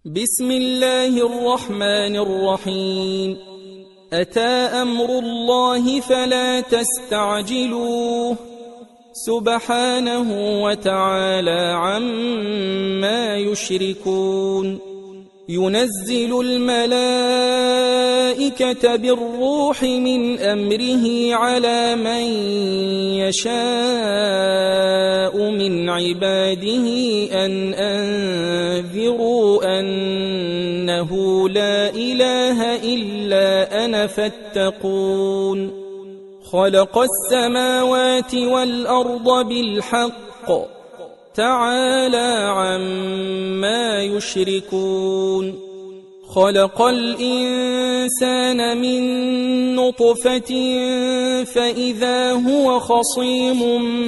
بسم الله الرحمن الرحيم. أتى أمر الله فلا تستعجلوه سبحانه وتعالى عما يشركون. ينزل الملائكة بالروح من أمره على من يشاء من عباده أن أنذروا أنه لا إله إلا أنا فاتقون. خلق السماوات والأرض بالحق تعالى عما يشركون. خلق الإنسان من نطفة فإذا هو خصيم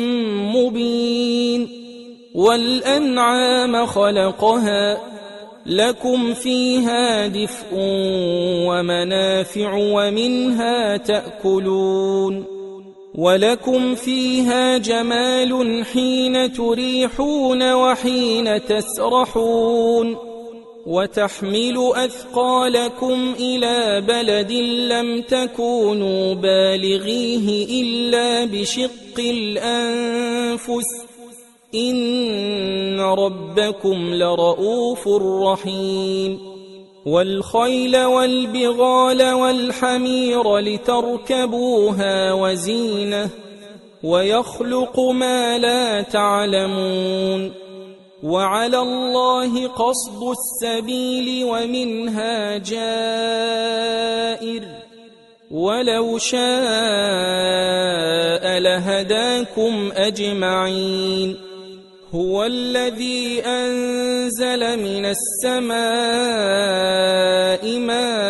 مبين. والأنعام خلقها لكم فيها دفء ومنافع ومنها تأكلون. ولكم فيها جمال حين تريحون وحين تسرحون. وتحمل أثقالكم إلى بلد لم تكونوا بالغيه إلا بشق الأنفس إن ربكم لرؤوف رحيم. والخيل والبغال والحمير لتركبوها وزينة ويخلق ما لا تعلمون. وعلى الله قصد السبيل ومنها جائر ولو شاء لهداكم أجمعين. هو الذي أنزل من السماء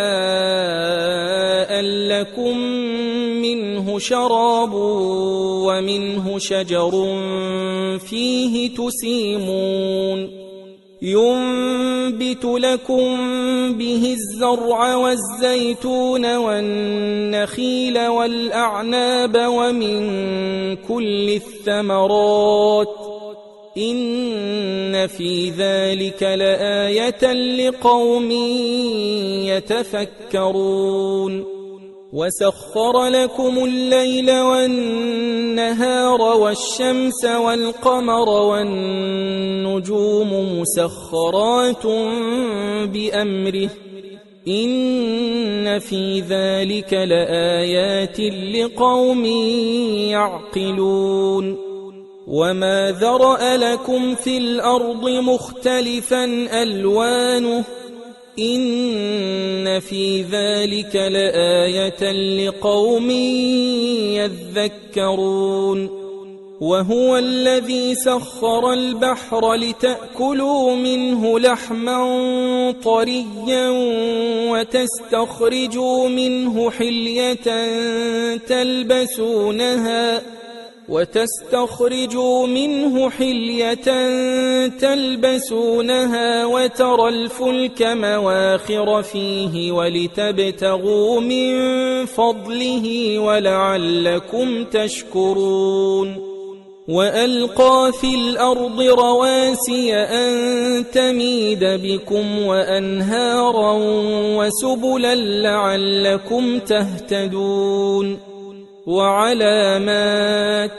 ماء لكم منه شراب ومنه شجر فيه تسيمون. ينبت لكم به الزرع والزيتون والنخيل والأعناب ومن كل الثمرات إن في ذلك لآية لقوم يتفكرون. وسخر لكم الليل والنهار والشمس والقمر والنجوم مسخرات بأمره إن في ذلك لآيات لقوم يعقلون. وما ذرأ لكم في الأرض مختلفا ألوانه إن في ذلك لآية لقوم يذكرون. وهو الذي سخر البحر لتأكلوا منه لحما طريا وتستخرجوا منه حلية تلبسونها وترى الفلك مواخر فيه ولتبتغوا من فضله ولعلكم تشكرون. وألقى في الأرض رواسي أن تميد بكم وأنهارا وسبلا لعلكم تهتدون. وعلامات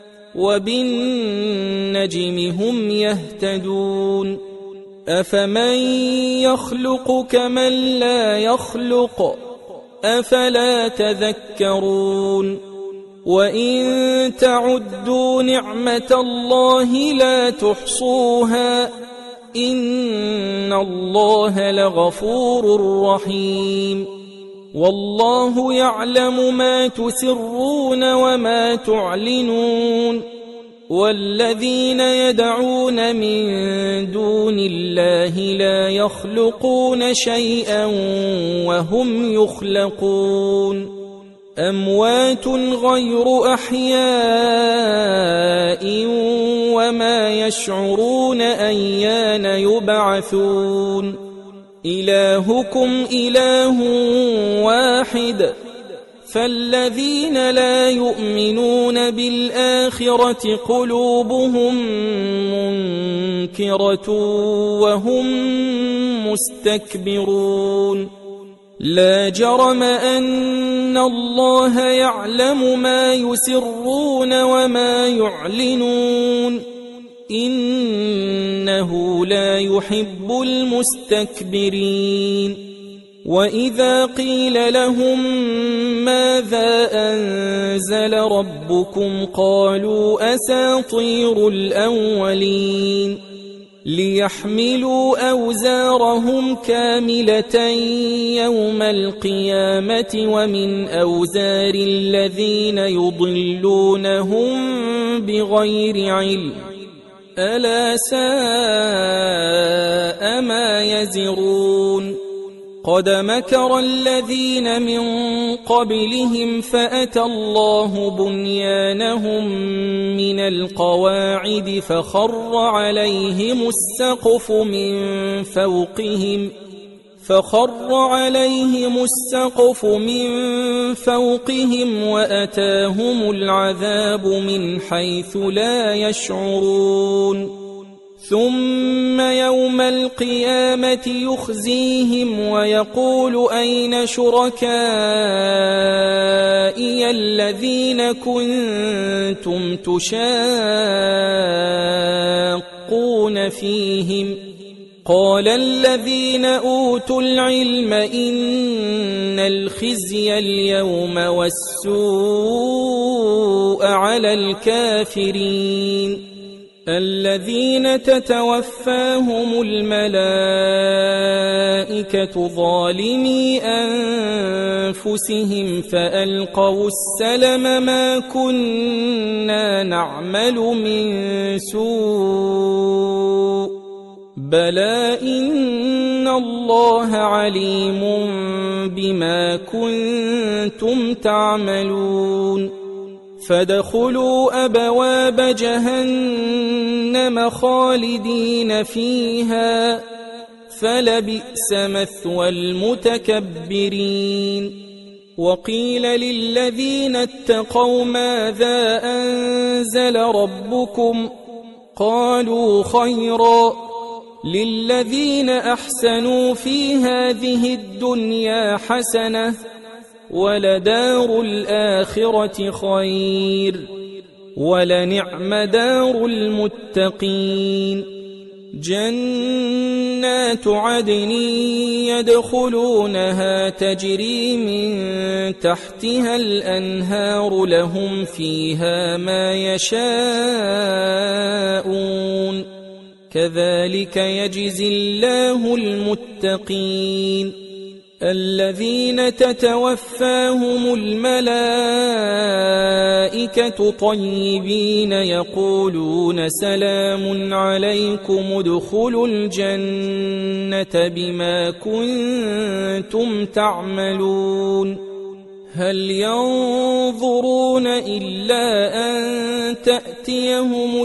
وبالنجم هم يهتدون. أفمن يخلق كمن لا يخلق أفلا تذكرون. وإن تعدوا نعمة الله لا تحصوها إن الله لغفور رحيم. والله يعلم ما تسرون وما تعلنون. والذين يدعون من دون الله لا يخلقون شيئا وهم يخلقون. أموات غير أحياء وما يشعرون أيان يبعثون. إلهكم إله واحد فالذين لا يؤمنون بالآخرة قلوبهم منكرة وهم مستكبرون لا جرم أن الله يعلم ما يسرون وما يعلنون إنه لا يحب المستكبرين وإذا قيل لهم ماذا أنزل ربكم قالوا أساطير الأولين ليحملوا أوزارهم كاملة يوم القيامة ومن أوزار الذين يضلونهم بغير علم ألا ساء ما يزرون قد مكر الذين من قبلهم فأتى الله بنيانهم من القواعد فخر عليهم السقف من فوقهم وأتاهم العذاب من حيث لا يشعرون ثم يوم القيامة يخزيهم ويقول أين شركائي الذين كنتم تشاقون فيهم قال الذين أوتوا العلم إن الخزي اليوم والسوء على الكافرين الذين تتوفاهم الملائكة ظالمي أنفسهم فألقوا السلم ما كنا نعمل من سوء بلى إن الله عليم بما كنتم تعملون فادخلوا أبواب جهنم خالدين فيها فلبئس مثوى المتكبرين وقيل للذين اتقوا ماذا أنزل ربكم قالوا خيرا للذين أحسنوا في هذه الدنيا حسنة ولدار الآخرة خير ولنعم دار المتقين جنات عدن يدخلونها تجري من تحتها الأنهار لهم فيها ما يشاءون كذلك يجزي الله المتقين الذين تتوفاهم الملائكة طيبين يقولون سلام عليكم ادخلوا الجنة بما كنتم تعملون هل ينظرون إلا أن تأتيهم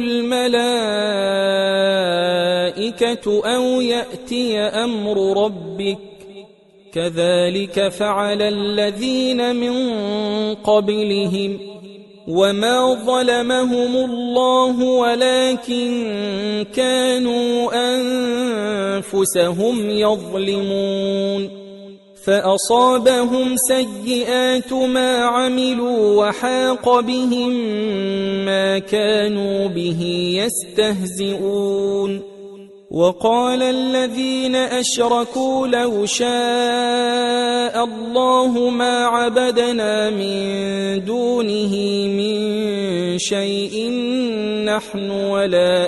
الملائكة أو يأتي أمر ربك كذلك فعل الذين من قبلهم وما ظلمهم الله ولكن كانوا أنفسهم يظلمون فأصابهم سيئات ما عملوا وحاق بهم ما كانوا به يستهزئون وقال الذين أشركوا لو شاء الله ما عبدنا من دونه من شيء نحن ولا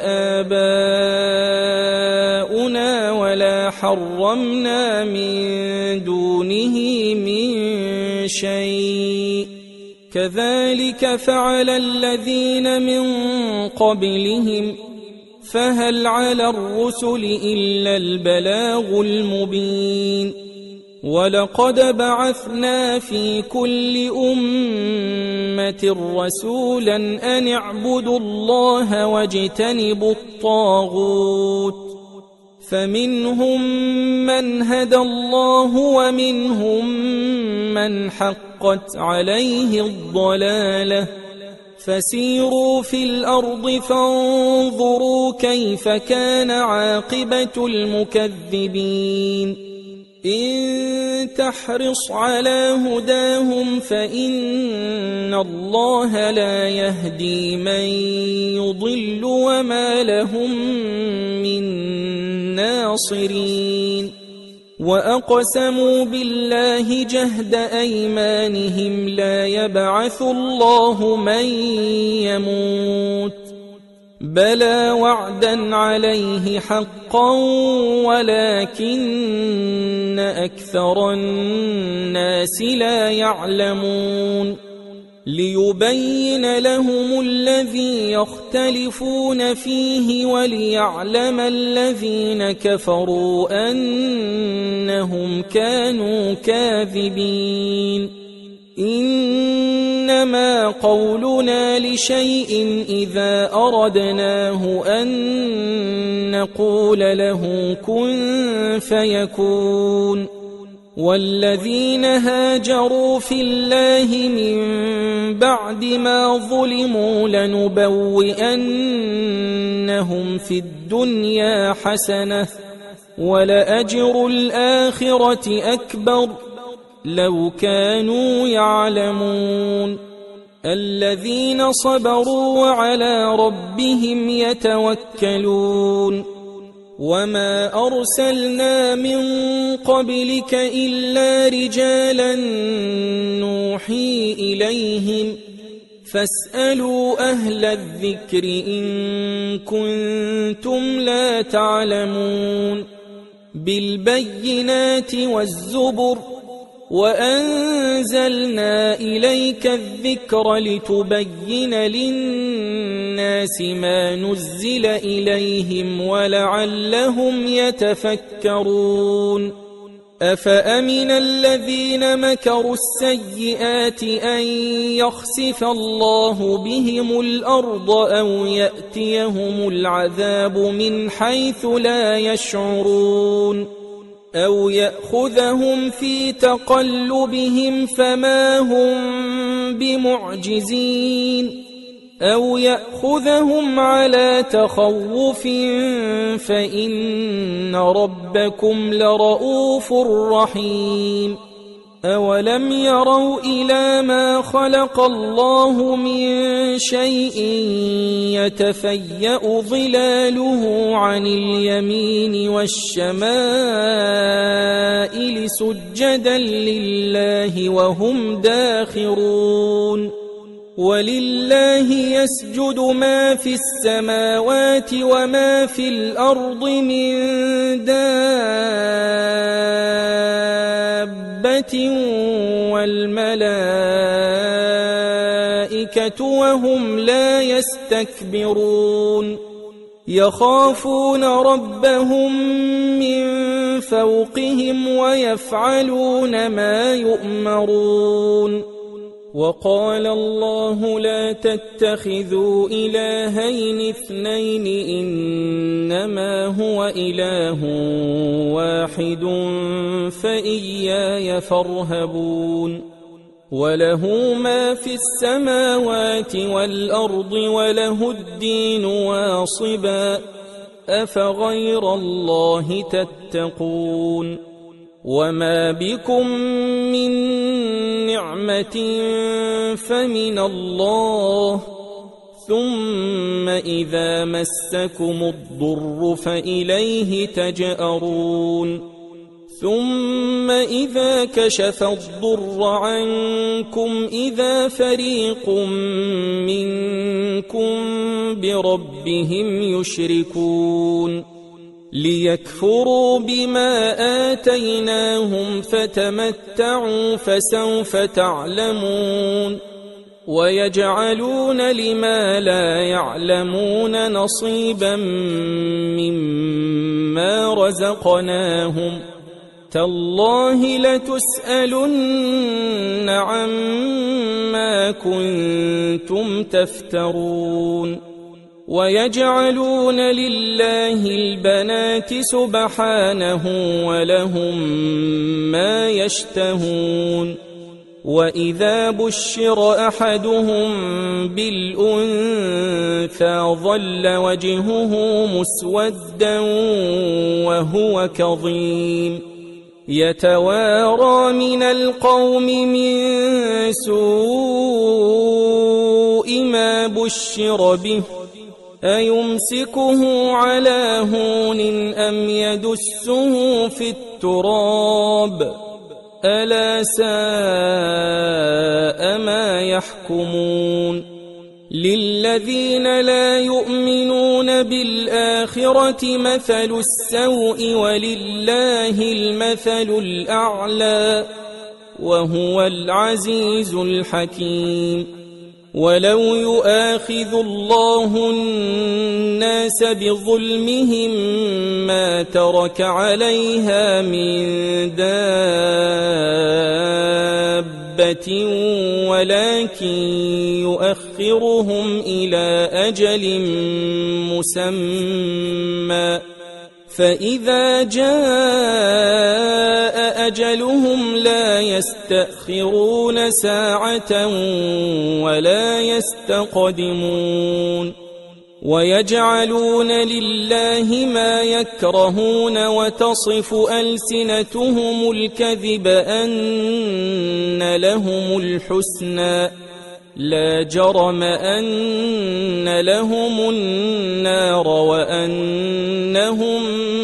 آباؤنا ولا حرمنا من دونه من شيء كذلك فعل الذين من قبلهم فهل على الرسل إلا البلاغ المبين ولقد بعثنا في كل أمة رسولا أن اعبدوا الله واجتنبوا الطاغوت فمنهم من هدى الله ومنهم من حقت عليه الضلالة فسيروا في الأرض فانظروا كيف كان عاقبة المكذبين إن تحرص على هداهم فإن الله لا يهدي من يضل وما لهم من ناصرين وأقسموا بالله جهد أيمانهم لا يبعث الله من يموت بلى وعدا عليه حقا ولكن أكثر الناس لا يعلمون ليبين لهم الذي يختلفون فيه وليعلم الذين كفروا أنهم كانوا كاذبين إنما قولنا لشيء إذا أردناه أن نقول له كن فيكون والذين هاجروا في الله من بعد ما ظلموا لنبوئنهم في الدنيا حسنة ولأجر الآخرة أكبر لو كانوا يعلمون الذين صبروا وعلى ربهم يتوكلون وما أرسلنا من قبلك إلا رجالا نوحي إليهم فاسألوا أهل الذكر إن كنتم لا تعلمون بالبينات والزبر وأنزلنا إليك الذكر لتبين للناس ما نزل إليهم ولعلهم يتفكرون أفأمن الذين مكروا السيئات أن يخسف الله بهم الأرض أو يأتيهم العذاب من حيث لا يشعرون أو يأخذهم في تقلبهم فما هم بمعجزين أو يأخذهم على تخوف فإن ربكم لرؤوف رحيم أولم يروا إلى ما خلق الله من شيء يتفيأ ظلاله عن اليمين والشمائل سجدا لله وهم داخرون ولله يسجد ما في السماوات وما في الأرض من دابة والملائكة وهم لا يستكبرون يخافون ربهم من فوقهم ويفعلون ما يؤمرون وقال الله لا تتخذوا إلهين اثنين إنما هو إله واحد فإياي فارهبون وله ما في السماوات والأرض وله الدين واصبا أفغير الله تتقون وما بكم من نعمة فمن الله ثم إذا مسكم الضر فإليه تجأرون ثم إذا كشف الضر عنكم إذا فريق منكم بربهم يشركون ليكفروا بما آتيناهم فتمتعوا فسوف تعلمون ويجعلون لما لا يعلمون نصيبا مما رزقناهم تالله لتسألن عما كنتم تفترون ويجعلون لله البنات سبحانه ولهم ما يشتهون وإذا بشر أحدهم بالأنثى ظل وجهه مسودا وهو كظيم يتوارى من القوم من سوء ما بشر به أيمسكه على هون أم يدسه في التراب ألا ساء ما يحكمون للذين لا يؤمنون بالآخرة مثل السوء ولله المثل الأعلى وهو العزيز الحكيم ولو يؤاخذ الله الناس بظلمهم ما ترك عليها من دابة ولكن يؤخرهم إلى أجل مسمى فإذا جاء أجلهم لا يستأخرون ساعة ولا يستقدمون ويجعلون لله ما يكرهون وتصف ألسنتهم الكذب أن لهم الحسنى لا جرم أن لهم النار وأنهم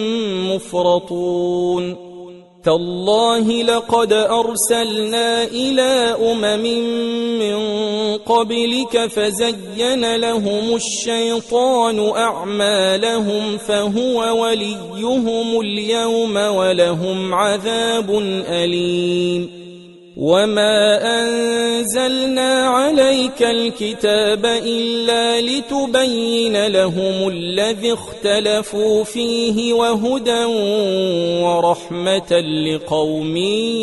مفرطون تالله لقد أرسلنا إلى من قبلك فزين لهم الشيطان أعمالهم فهو وليهم اليوم ولهم عذاب أليم وما أنزلنا عليك الكتاب إلا لتبين لهم الذي اختلفوا فيه وهدى ورحمة لقوم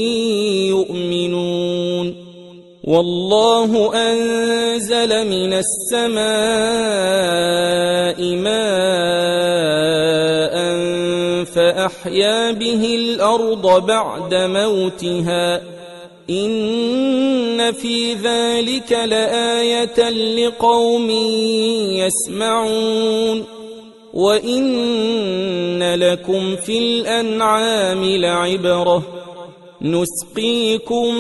يؤمنون والله أنزل من السماء ماء فأحيا به الأرض بعد موتها إن في ذلك لآية لقوم يسمعون وإن لكم في الأنعام لعبرة نسقيكم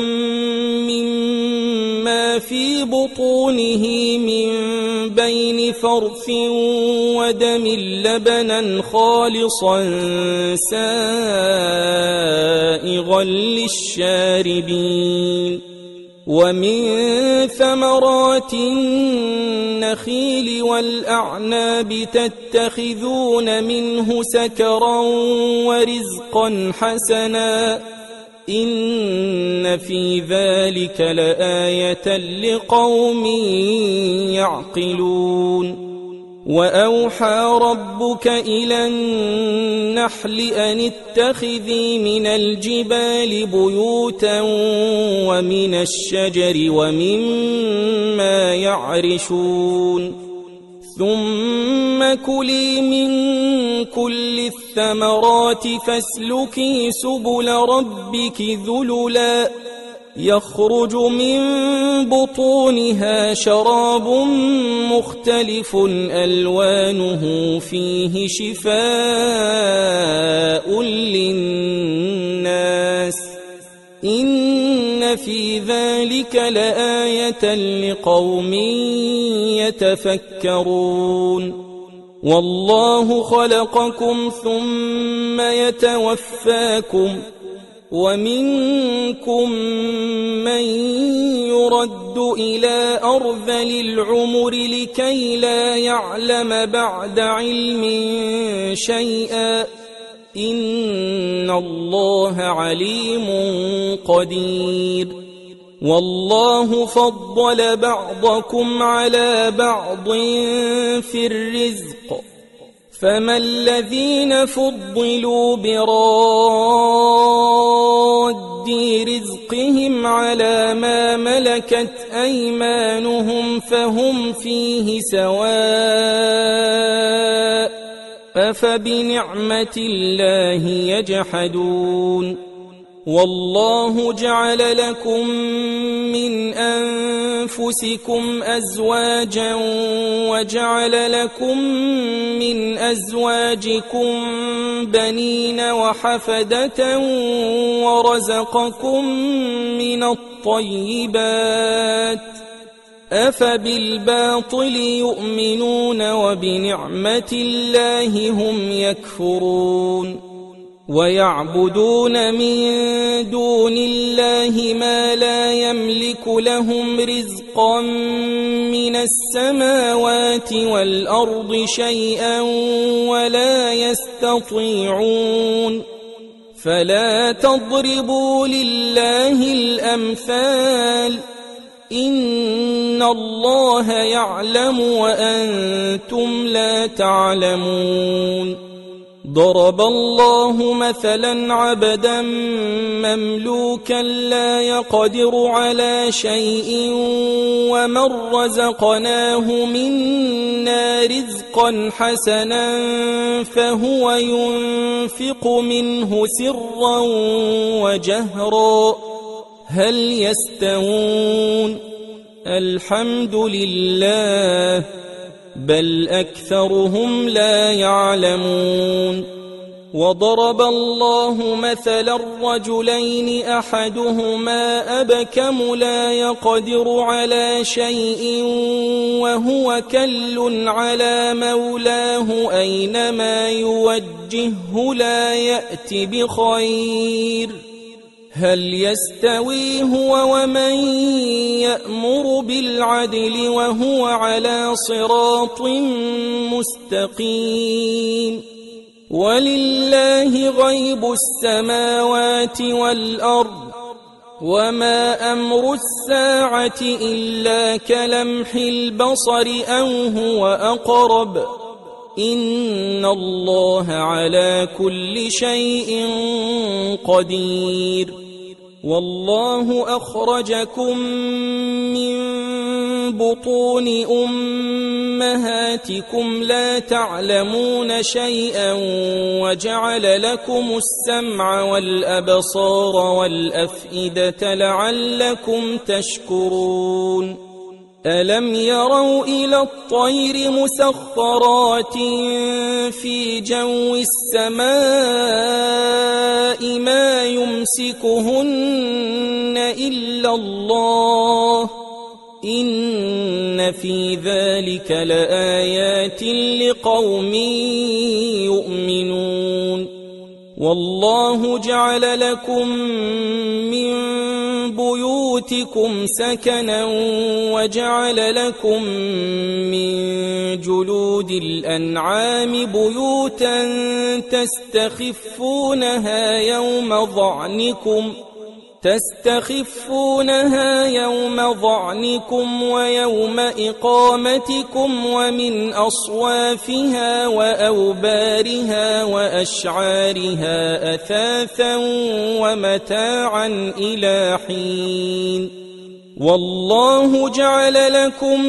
مما في بطونه من بين فرث ودم لبنا خالصا سائغا للشاربين ومن ثمرات النخيل والأعناب تتخذون منه سكرا ورزقا حسنا إن في ذلك لآية لقوم يعقلون وأوحى ربك إلى النحل أن اتخذي من الجبال بيوتا ومن الشجر ومما يعرشون ثم كلي من كل الثمرات فاسلكي سبل ربك ذللا يخرج من بطونها شراب مختلف ألوانه فيه شفاء للناس إن في ذلك لآية لقوم يتفكرون والله خلقكم ثم يتوفاكم ومنكم من يرد إلى أرذل العمر لكي لا يعلم بعد علم شيئا إن الله عليم قدير والله فضل بعضكم على بعض في الرزق فما الذين فضلوا براد رزقهم على ما ملكت أيمانهم فهم فيه سواء أفبنعمة الله يجحدون والله جعل لكم من أنفسكم أزواجا وجعل لكم من أزواجكم بنين وحفدة ورزقكم من الطيبات أفبالباطل يؤمنون وبنعمة الله هم يكفرون ويعبدون من دون الله ما لا يملك لهم رزقا من السماوات والأرض شيئا ولا يستطيعون فلا تضربوا لله الأمثال إن الله يعلم وأنتم لا تعلمون ضرب الله مثلا عبدا مملوكا لا يقدر على شيء ومن رزقناه منا رزقا حسنا فهو ينفق منه سرا وجهرا هل يستوون الحمد لله بل أكثرهم لا يعلمون وضرب الله مثلا رجلين أحدهما أبكم لا يقدر على شيء وهو كل على مولاه أينما يوجهه لا يأت بخير هل يستوي هو ومن يأمر بالعدل وهو على صراط مستقيم ولله غيب السماوات والأرض وما أمر الساعة إلا كلمح البصر أو هو أقرب إن الله على كل شيء قدير والله أخرجكم من بطون أمهاتكم لا تعلمون شيئا وجعل لكم السمع والأبصار والأفئدة لعلكم تشكرون ألم يروا إلى الطير مسخرات في جو السماء ما يمسكهن إلا الله إن في ذلك لآيات لقوم يؤمنون والله جعل لكم من بيوتكم سكنا وجعل لكم من جلود الأنعام بيوتا تستخفونها يوم ظعنكم ويوم إقامتكم ومن أصوافها وأوبارها وأشعارها أثاثا ومتاعا إلى حين والله جعل لكم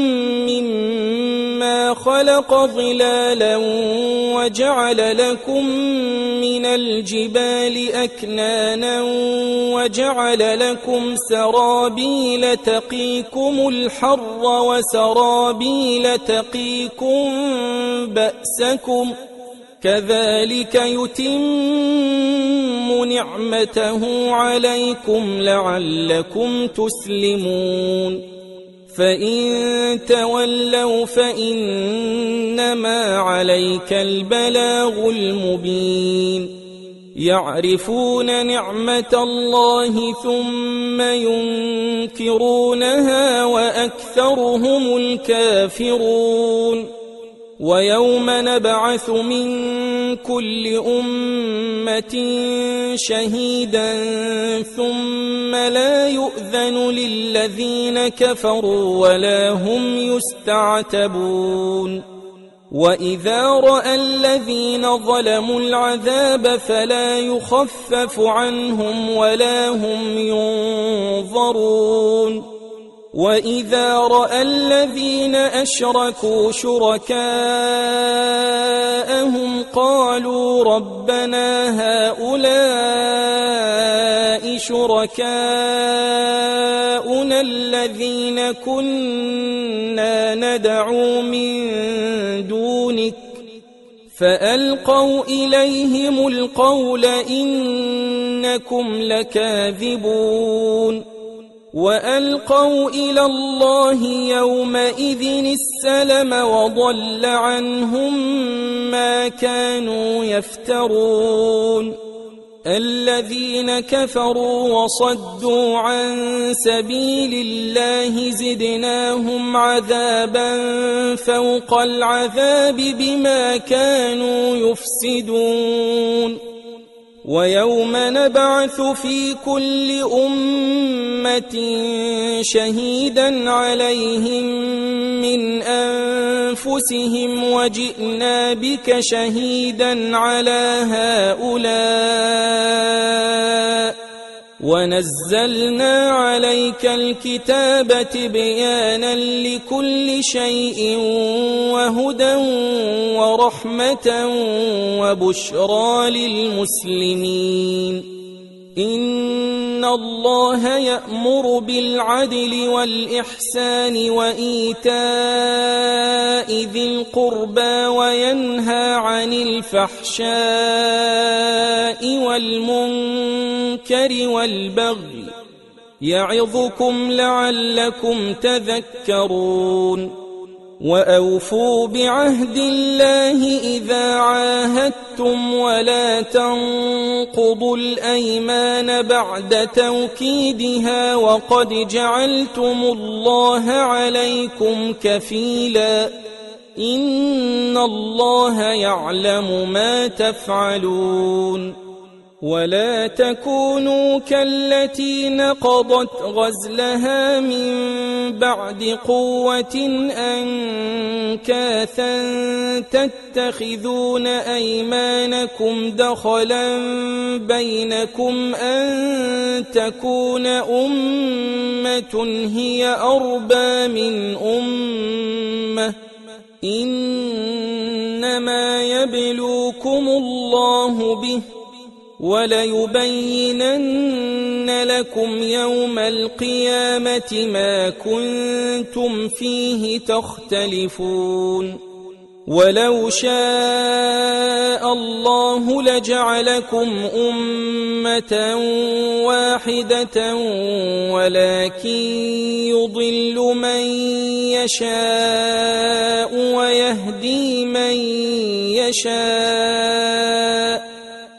مما خلق ظلالا وجعل لكم من الجبال أكنانا وجعل لكم سرابيل تقيكم الحر وسرابيل تقيكم بأسكم كذلك يتم نعمته عليكم لعلكم تسلمون فإن تولوا فإنما عليك البلاغ المبين يعرفون نعمة الله ثم ينكرونها وأكثرهم الكافرون ويوم نبعث من كل أمة شهيدا ثم لا يؤذن للذين كفروا ولا هم يستعتبون وإذا رأى الذين ظلموا العذاب فلا يخفف عنهم ولا هم ينظرون وإذا رأى الذين أشركوا شركاءهم قالوا ربنا شركاؤنا الذين كنا ندعو من دونك فألقوا إليهم القول إنكم لكاذبون وألقوا إلى الله يومئذ السلم وضل عنهم ما كانوا يفترون الذين كفروا وصدوا عن سبيل الله زدناهم عذابا فوق العذاب بما كانوا يفسدون ويوم نبعث في كل أمة شهيدا عليهم من أنفسهم وجئنا بك شهيدا على هؤلاء ونزلنا عليك الكتاب تبيانا لكل شيء وهدى ورحمة وبشرى للمسلمين إن الله يأمر بالعدل والإحسان وإيتاء ذي القربى وينهى عن الفحشاء والمنكر والبغي يعظكم لعلكم تذكرون وأوفوا بعهد الله إذا عاهدتم ولا تنقضوا الأيمان بعد توكيدها وقد جعلتم الله عليكم كفيلا إن الله يعلم ما تفعلون ولا تكونوا كالتي نقضت غزلها من بعد قوة أنكاثا تتخذون أيمانكم دخلا بينكم أن تكون أمة هي أربى من أمة إنما يبلوكم الله به وليبينن لكم يوم القيامة ما كنتم فيه تختلفون ولو شاء الله لجعلكم أمة واحدة ولكن يضل من يشاء ويهدي من يشاء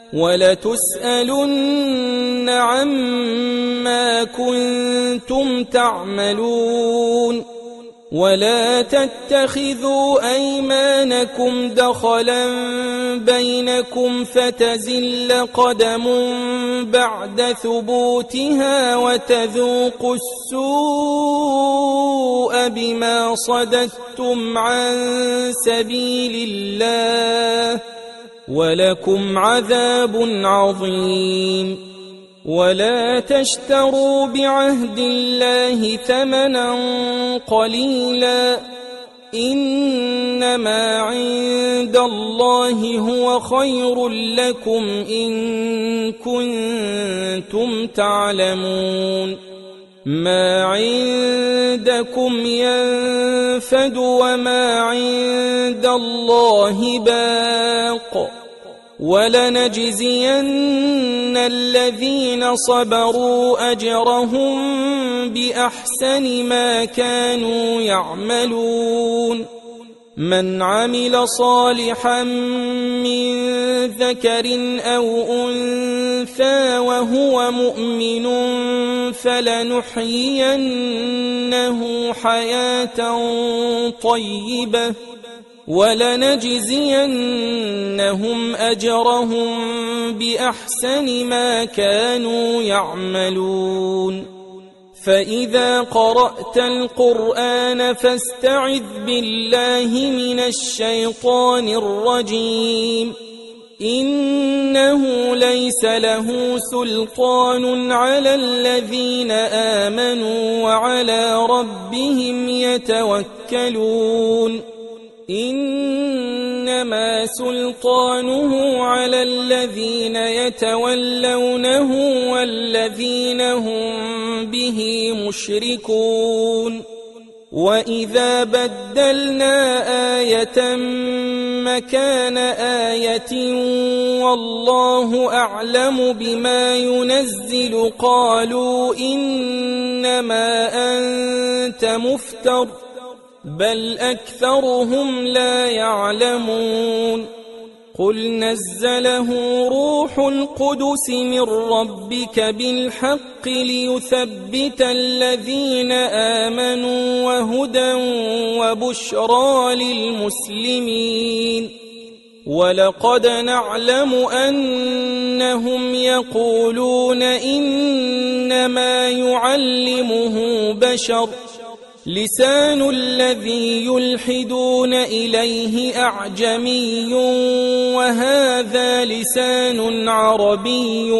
ولتسألن عما كنتم تعملون ولا تتخذوا أيمانكم دخلا بينكم فتزل قدم بعد ثبوتها وتذوقوا السوء بما صددتم عن سبيل الله ولكم عذاب عظيم ولا تشتروا بعهد الله ثمنا قليلا إنما عند الله هو خير لكم إن كنتم تعلمون ما عندكم ينفد وما عند الله باق ولنجزين الذين صبروا أجرهم بأحسن ما كانوا يعملون من عمل صالحا من ذكر أو أنثى وهو مؤمن فلنحيينه حياة طيبة ولنجزينهم أجرهم بأحسن ما كانوا يعملون فإذا قرأت القرآن فاستعذ بالله من الشيطان الرجيم إنه ليس له سلطان على الذين آمنوا وعلى ربهم يتوكلون إنما سلطانه على الذين يتولونه والذين هم به مشركون وإذا بدلنا آية مكان آية والله أعلم بما ينزل قالوا إنما أنت مفتر بل أكثرهم لا يعلمون قل نزله روح القدس من ربك بالحق ليثبت الذين آمنوا وهدى وبشرى للمسلمين ولقد نعلم أنهم يقولون إنما يعلمه بشر لسان الذي يلحدون إليه أعجمي وهذا لسان عربي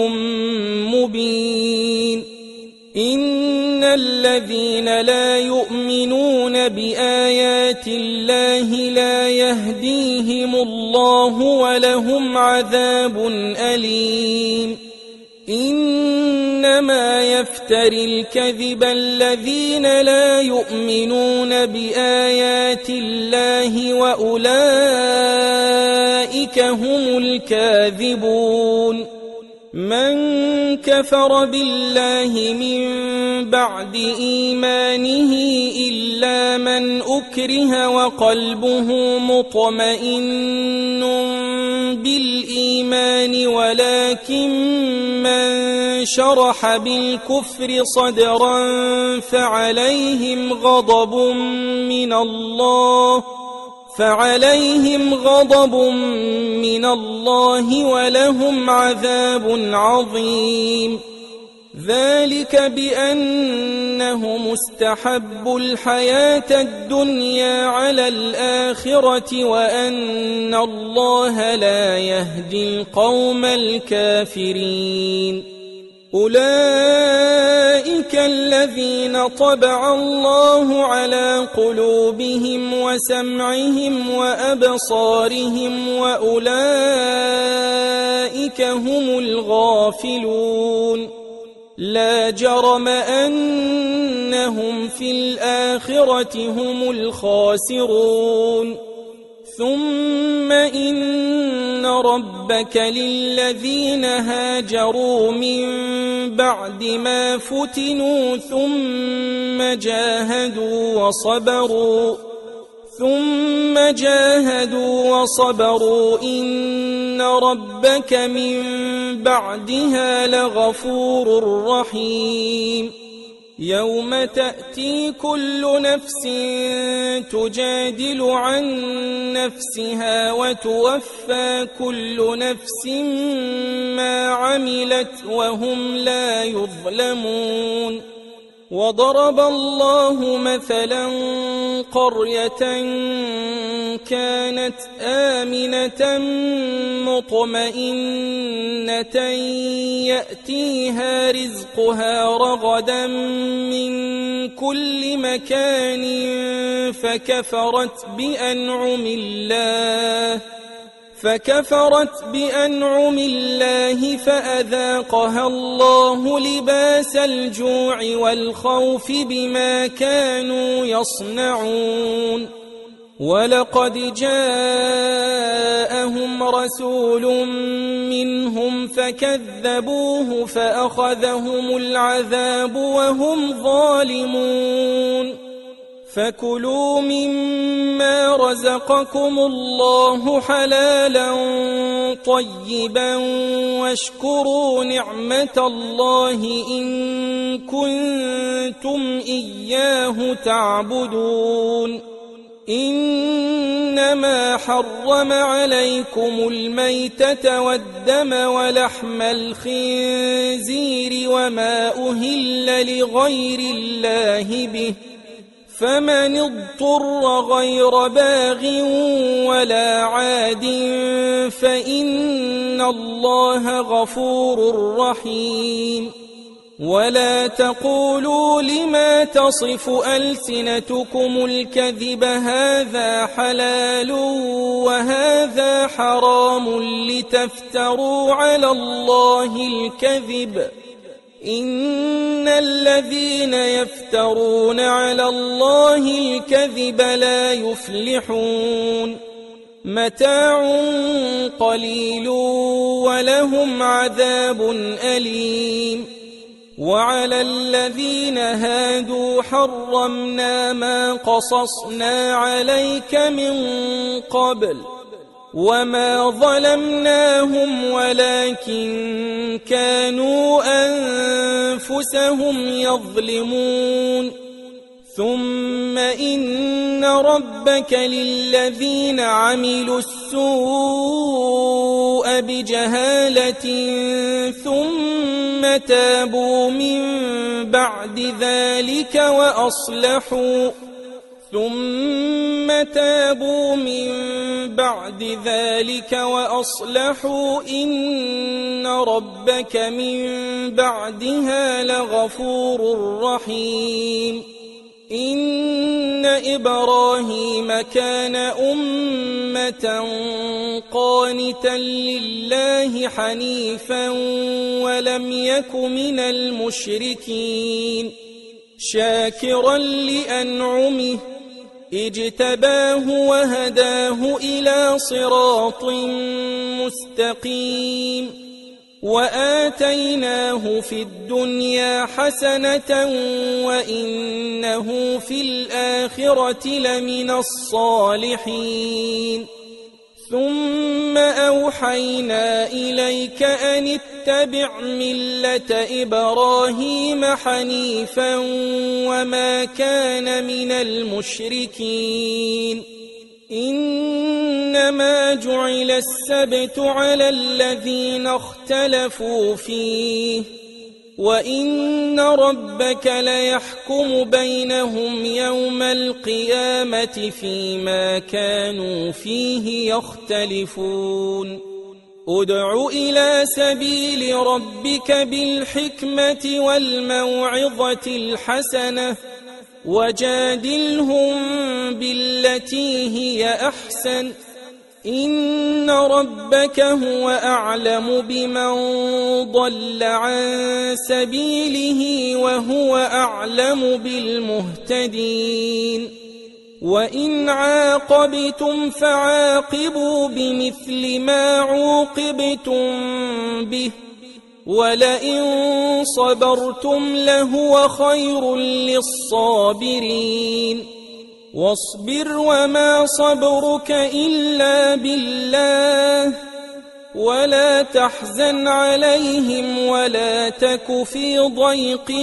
مبين إن الذين لا يؤمنون بآيات الله لا يهديهم الله ولهم عذاب أليم إنما يفتري الكذب الذين لا يؤمنون بآيات الله وأولئك هم الكاذبون من كفر بالله من بعد إيمانه إلا من أكره وقلبه مطمئن بالإيمان ولكن من شرح بالكفر صدرا فعليهم غضب من الله ولهم عذاب عظيم ذلك بأنه مستحب الحياة الدنيا على الآخرة وأن الله لا يهدي القوم الكافرين أولئك الذين طبع الله على قلوبهم وسمعهم وأبصارهم وأولئك هم الغافلون لا جرم أنهم في الآخرة هم الخاسرون ثم إن ربك للذين هاجروا من بعد ما فتنوا ثم جاهدوا وصبروا إن ربك من بعدها لغفور رحيم يوم تأتي كل نفس تجادل عن نفسها وتوفى كل نفس ما عملت وهم لا يظلمون وضرب الله مثلا قرية كانت آمنة مطمئنة يأتيها رزقها رغدا من كل مكان فكفرت بأنعم الله فأذاقها الله لباس الجوع والخوف بما كانوا يصنعون ولقد جاءهم رسول منهم فكذبوه فأخذهم العذاب وهم ظالمون فكلوا مما رزقكم الله حلالا طيبا واشكروا نعمة الله إن كنتم إياه تعبدون إنما حرم عليكم الميتة والدم ولحم الخنزير وما أهل لغير الله به فمن اضطر غير باغ ولا عاد فإن الله غفور رحيم ولا تقولوا لما تصف ألسنتكم الكذب هذا حلال وهذا حرام لتفتروا على الله الكذب إن الذين يفترون على الله الكذب لا يفلحون متاع قليل ولهم عذاب أليم وعلى الذين هادوا حرمنا ما قصصنا عليك من قبل وما ظلمناهم ولكن كانوا أنفسهم يظلمون ثم إن ربك للذين عملوا السوء بجهالة ثم تابوا من بعد ذلك وأصلحوا إن ربك من بعدها لغفور رحيم إن إبراهيم كان أمة قانتا لله حنيفا ولم يك من المشركين شاكرا لأنعمه اجتباه وهداه إلى صراط مستقيم وآتيناه في الدنيا حسنة وإنه في الآخرة لمن الصالحين ثم أوحينا إليك أن اتبع ملة إبراهيم حنيفا وما كان من المشركين إنما جعل السبت على الذين اختلفوا فيه وإن ربك ليحكم بينهم يوم القيامة فيما كانوا فيه يختلفون ادع إلى سبيل ربك بالحكمة والموعظة الحسنة وجادلهم بالتي هي أحسن إن ربك هو أعلم بمن ضل عن سبيله وهو أعلم بالمهتدين وإن عاقبتم فعاقبوا بمثل ما عوقبتم به ولئن صبرتم لهو خير للصابرين واصبر وما صبرك إلا بالله ولا تحزن عليهم ولا تك في ضيق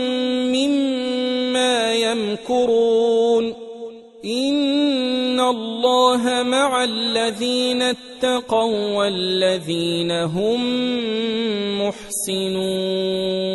مما يمكرون إن الله مع الذين اتقوا والذين هم محسنون